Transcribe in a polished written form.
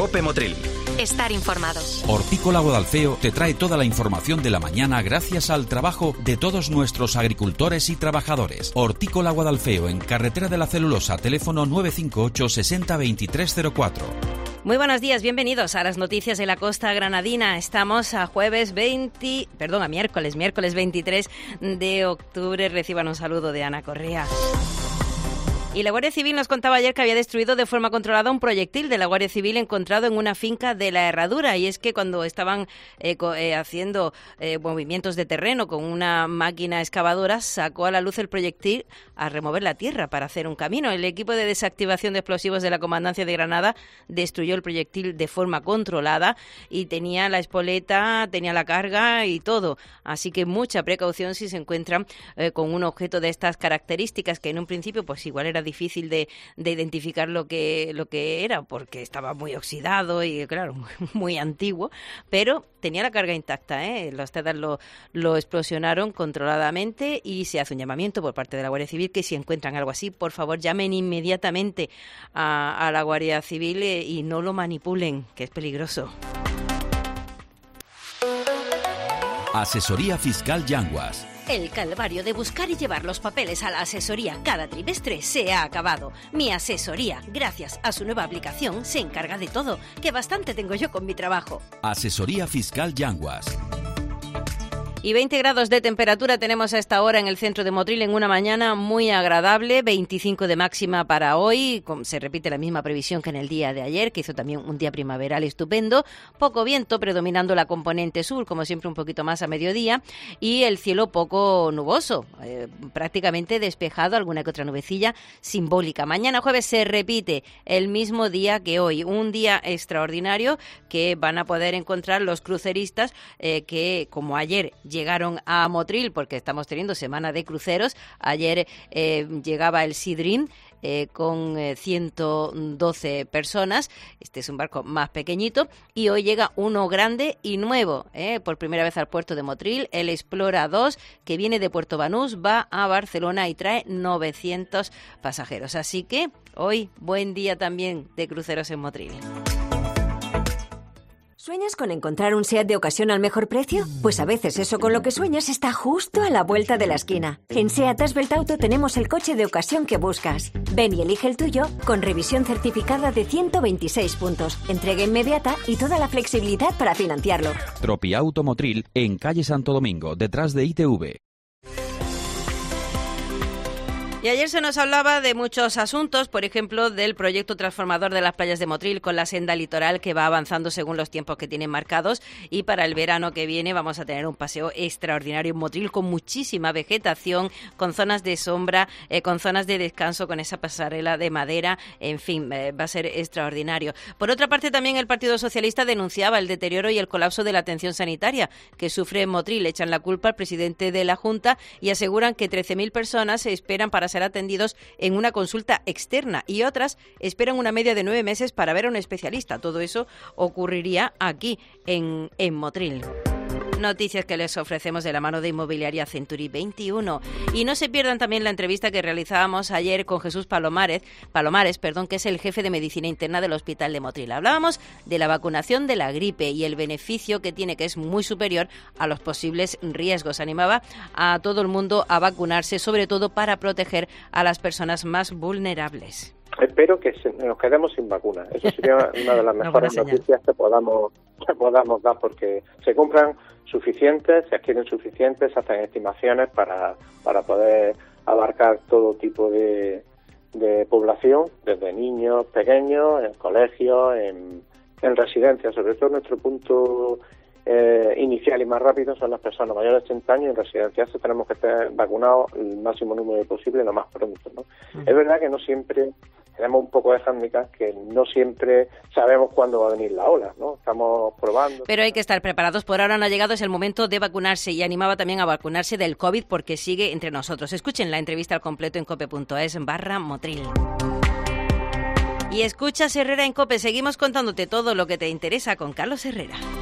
COPE Motril. Estar informados. Hortícola Guadalfeo te trae toda la información de la mañana gracias al trabajo de todos nuestros agricultores y trabajadores. Hortícola Guadalfeo, en Carretera de la Celulosa, teléfono 958 60 2304. Muy buenos días, bienvenidos a las noticias de la costa granadina. Estamos a miércoles 23 de octubre. Reciban un saludo de Ana Correa. Y la Guardia Civil nos contaba ayer que había destruido de forma controlada un proyectil de la Guardia Civil encontrado en una finca de La Herradura. Y es que cuando estaban haciendo movimientos de terreno con una máquina excavadora, sacó a la luz el proyectil a remover la tierra para hacer un camino. El equipo de desactivación de explosivos de la Comandancia de Granada destruyó el proyectil de forma controlada y tenía la espoleta, tenía la carga y todo. Así que mucha precaución si se encuentran con un objeto de estas características, que en un principio pues igual era difícil de identificar lo que era, porque estaba muy oxidado y, claro, muy antiguo, pero tenía la carga intacta, ¿eh? Los TEDAS lo explosionaron controladamente y se hace un llamamiento por parte de la Guardia Civil que si encuentran algo así, por favor, llamen inmediatamente a la Guardia Civil y no lo manipulen, que es peligroso. Asesoría Fiscal Yanguas. El calvario de buscar y llevar los papeles a la asesoría cada trimestre se ha acabado. Mi asesoría, gracias a su nueva aplicación, se encarga de todo, que bastante tengo yo con mi trabajo. Asesoría Fiscal Yanguas. Y 20 grados de temperatura tenemos a esta hora en el centro de Motril, en una mañana muy agradable, 25 de máxima para hoy, se repite la misma previsión que en el día de ayer, que hizo también un día primaveral estupendo, poco viento predominando la componente sur, como siempre un poquito más a mediodía, y el cielo poco nuboso, prácticamente despejado, alguna que otra nubecilla simbólica. Mañana jueves se repite el mismo día que hoy, un día extraordinario que van a poder encontrar los cruceristas que, como ayer, llegaron a Motril, porque estamos teniendo semana de cruceros. Ayer llegaba el Sea Dream con 112 personas. Este es un barco más pequeñito. Y hoy llega uno grande y nuevo, por primera vez al puerto de Motril, el Explora 2, que viene de Puerto Banús, va a Barcelona y trae 900 pasajeros. Así que hoy, buen día también de cruceros en Motril. ¿Sueñas con encontrar un SEAT de ocasión al mejor precio? Pues a veces eso con lo que sueñas está justo a la vuelta de la esquina. En SEAT Asbelt Auto tenemos el coche de ocasión que buscas. Ven y elige el tuyo con revisión certificada de 126 puntos, entrega inmediata y toda la flexibilidad para financiarlo. Tropiauto Motril, en calle Santo Domingo, detrás de ITV. Y ayer se nos hablaba de muchos asuntos, por ejemplo, del proyecto transformador de las playas de Motril con la senda litoral que va avanzando según los tiempos que tienen marcados, y para el verano que viene vamos a tener un paseo extraordinario en Motril con muchísima vegetación, con zonas de sombra, con zonas de descanso, con esa pasarela de madera, en fin, va a ser extraordinario. Por otra parte, también el Partido Socialista denunciaba el deterioro y el colapso de la atención sanitaria que sufre Motril. Echan la culpa al presidente de la Junta y aseguran que 13.000 personas se esperan para ser atendidos en una consulta externa y otras esperan una media de 9 meses para ver a un especialista. Todo eso ocurriría aquí en Motril. Noticias que les ofrecemos de la mano de Inmobiliaria Century 21. Y no se pierdan también la entrevista que realizábamos ayer con Jesús Palomares, que es el jefe de Medicina Interna del Hospital de Motril. Hablábamos de la vacunación de la gripe y el beneficio que tiene, que es muy superior a los posibles riesgos. Animaba a todo el mundo a vacunarse, sobre todo para proteger a las personas más vulnerables. Espero que nos quedemos sin vacunas. Eso sería una de las mejores noticias que podamos dar, porque se compran suficientes, se adquieren suficientes, se hacen estimaciones para poder abarcar todo tipo de población, desde niños pequeños, en colegios, en residencias. Sobre todo nuestro punto inicial y más rápido son las personas mayores de 80 años. En residencias tenemos que estar vacunados el máximo número posible lo más pronto, ¿no? Es verdad que no siempre tenemos un poco de hándicap, que no siempre sabemos cuándo va a venir la ola, ¿no? Estamos probando. Pero hay que estar preparados. Por ahora no ha llegado, es el momento de vacunarse, y animaba también a vacunarse del COVID porque sigue entre nosotros. Escuchen la entrevista al completo en cope.es/Motril. Y escuchas Herrera en COPE. Seguimos contándote todo lo que te interesa con Carlos Herrera.